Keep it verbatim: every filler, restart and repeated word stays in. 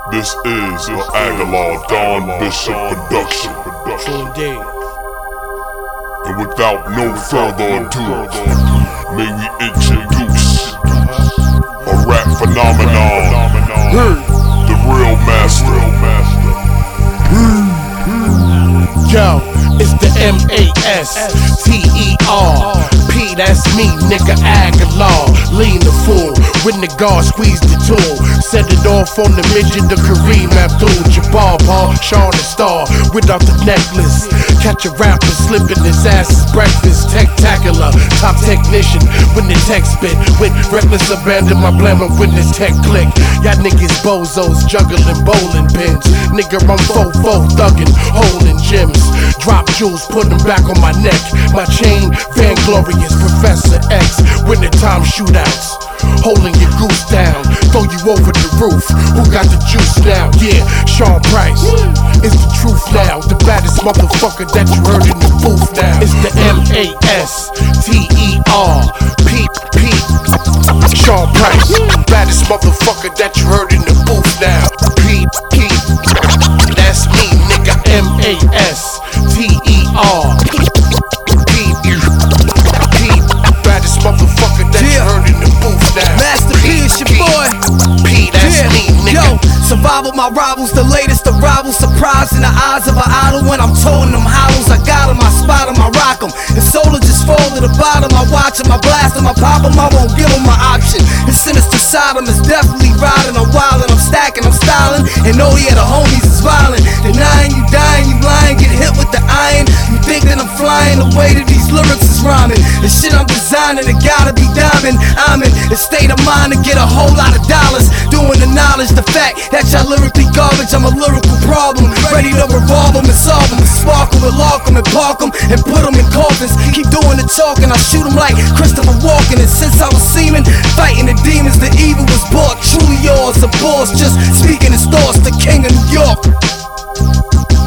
This is an Aguilar Don Bishop production. True indeed. And without no further ado, may we introduce a rap phenomenon, the real master. Yo, it's the M A S T E R P, that's me, nigga, Aguilar. Lean the fool, when the guard squeeze the tool. Set it off on the midget, the Kareem Abdul-Jabbar, Paul, Sean the Star, without the necklace. Catch a rapper slipping his ass's breakfast. Tech-tacular, top technician, when the tech spit. With reckless abandon, my blaming when this tech click. Y'all niggas bozos, juggling bowling pins. Nigga, I'm fo-fo, thuggin', holding gyms. Drop jewels, put them back on my neck. My chain, Vainglorious, Professor X. Winter time shootouts, holding your goose down. Throw you over the roof, who got the juice now? Yeah, Sean Price is the truth now. The baddest motherfucker that you heard in the booth now. It's the M A S T E R P P Sean Price, baddest motherfucker that you heard in the booth now. P P, that's me, nigga. M A S T E R P P, baddest motherfucker that you heard in the booth now. Master P, it's your boy. P, that's yeah. me, nigga. Yo, survival my rivals, the latest arrival. Surprise in the eyes of an idol when I'm towing them hollows. I got them, I spot them, I rock them. If solar just fall to the bottom, I watch them, I blast them, I pop them, I won't give them my option. The sinister side of 'em is definitely riding. I'm wildin', I'm stacking, I'm styling. And oh yeah, the homies is violent. Denying you dying, you lying, get hit with the iron. You think that I'm flying the way that these lyrics is rhyming. The shit I'm designing, it gotta be diamond. I'm in a state of mind to get a whole lot of dollars. Doing the knowledge, the fact that y'all lyrically garbage. I'm a lyrical problem, ready to revolve them and solve them. Spark them and lock them and park them and put them in coffins. Keep doing the talking, I shoot them like Christopher Walken. And since I was seeming, fighting the demons, the evil was bought. Truly yours, a boss, just speaking his thoughts, the king of New York.